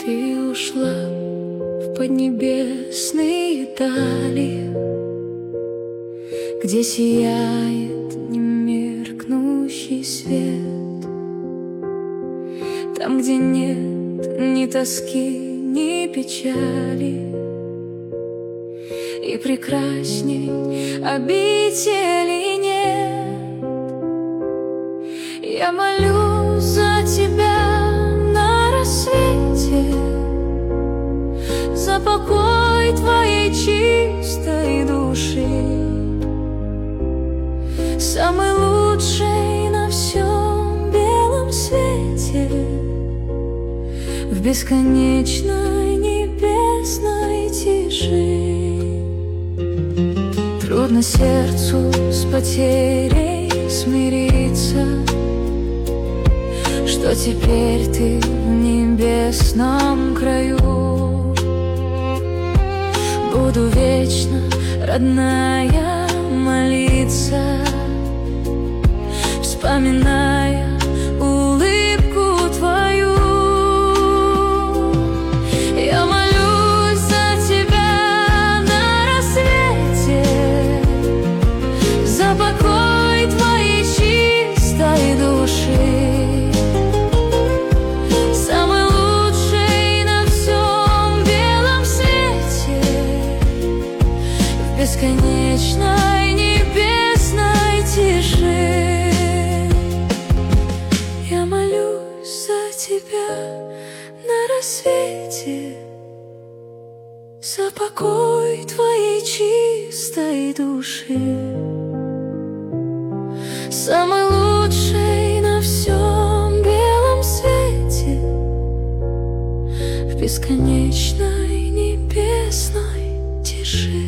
и ушла в поднебесные дали, где сияет немеркнущий свет, там, где нет ни тоски, ни печали, и прекрасней обители нет. Я молюсь за тебя на рассвете, за покой твоей чистой души, самый лучший на всем белом свете, в бесконечной небесной тиши. Трудно сердцу с потерей смириться, что теперь ты в небесном краю. Буду вечно, родная, молиться, вспоминая улыбку твою. Я молюсь за тебя на рассвете, за покой твоей чистой души, самый лучший на всем белом свете, в бесконечной небесной тиши. Я молюсь за тебя на рассвете, за покой твоей чистой души, самый лучший на всем белом свете, в бесконечной небесной тиши.